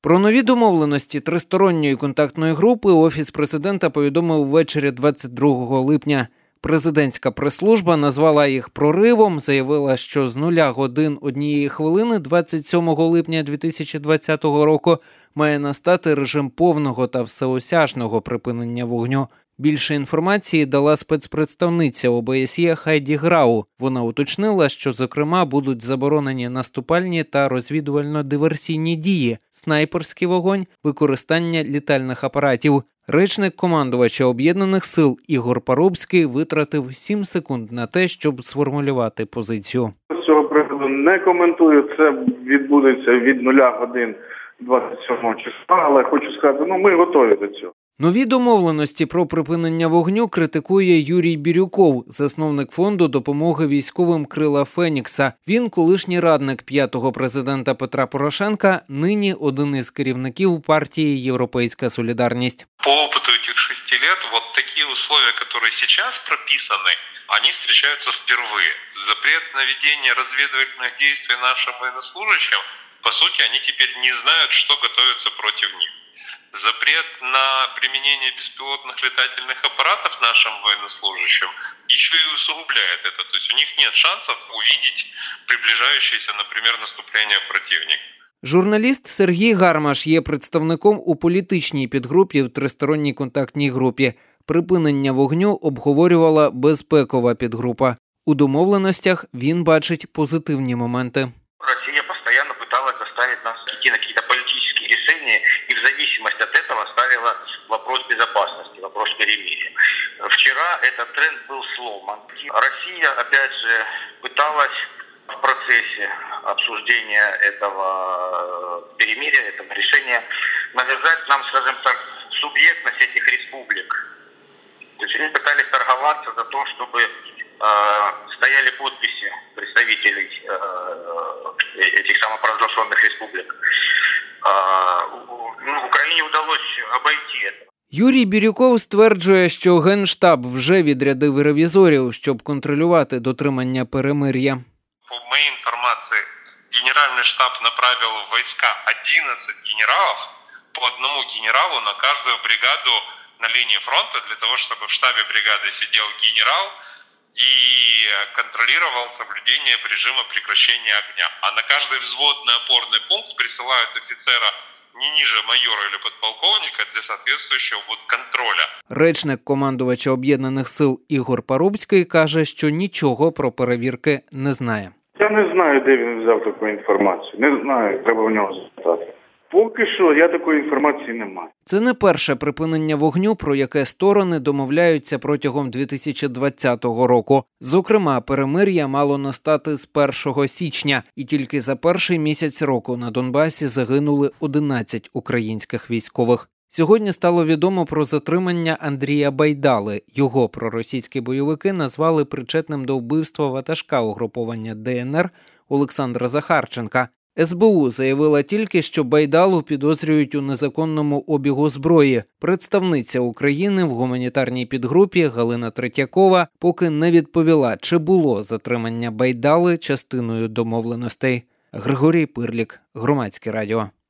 Про нові домовленості тристоронньої контактної групи Офіс президента повідомив ввечері 22 липня. Президентська прес-служба назвала їх проривом, заявила, що з 0 годин 1 хвилини 27 липня 2020 року має настати режим повного та всеосяжного припинення вогню. Більше інформації дала спецпредставниця ОБСЄ Хайді Грау. Вона уточнила, що, зокрема, будуть заборонені наступальні та розвідувально-диверсійні дії, снайперський вогонь, використання літальних апаратів. Речник командувача Об'єднаних сил Ігор Парубський витратив 7 секунд на те, щоб сформулювати позицію. З цього приводу не коментую, це відбудеться від 0 годин 27 числа, але хочу сказати, ми готові до цього. Нові домовленості про припинення вогню критикує Юрій Бірюков, засновник фонду допомоги військовим «Крила Фенікса». Він колишній радник 5-го президента Петра Порошенка, нині один із керівників партії «Європейська солідарність». По опыту этих 6 лет, вот такие условия, которые сейчас прописаны, они встречаются впервые. Запрет на ведение разведывательных действий нашим военнослужащим, по сути, они теперь не знают, что готовится против них. Запрет на применение беспилотных летательных аппаратов нашим военнослужащим еще и усугубляет это. То есть у них нет шансов увидеть приближающееся, например, наступление противника. Журналіст Сергій Гармаш є представником у політичній підгрупі в тристоронній контактній групі. Припинення вогню обговорювала безпекова підгрупа. У домовленостях він бачить позитивні моменти. Росія постійно намагалась заставити нас йти на якісь політичні рішення і в зависимости от этого ставила вопрос безопасности, вопрос перемирия. Вчера этот тренд был сломан. Россия, опять же, пыталась в процессе обсуждения этого перемирия, этого решения, навязать нам, скажем так, субъектность этих республик. То есть они пытались торговаться за то, чтобы стояли подписи представителей этих самопровозглашенных республик. Україні удалось обійти це. Юрій Бірюков стверджує, що Генштаб вже відрядив ревізорів, щоб контролювати дотримання перемир'я. По моей информации, Генеральный штаб направил в войска 11 генералов, по одному генералу на каждую бригаду на линии фронта, для того, чтобы в штабе бригады сидел генерал и контролировал соблюдение режима прекращения огня. А на каждый взводный опорный пункт присылают офицера не ниже майора или подполковника для соответствующего контроля. Речник командувача Об'єднаних сил Ігор Парубський каже, що нічого про перевірки не знає. Я не знаю, де він взяв таку інформацію. Не знаю, треба в нього запитати. Поки що я такої інформації не маю. Це не перше припинення вогню, про яке сторони домовляються протягом 2020 року. Зокрема, перемир'я мало настати з 1 січня, і тільки за перший місяць року на Донбасі загинули 11 українських військових. Сьогодні стало відомо про затримання Андрія Байдали. Його проросійські бойовики назвали причетним до вбивства ватажка угруповання ДНР Олександра Захарченка. СБУ заявила тільки, що Байдалу підозрюють у незаконному обігу зброї. Представниця України в гуманітарній підгрупі Галина Третьякова поки не відповіла, чи було затримання Байдали частиною домовленостей. Григорій Пирлік, Громадське радіо.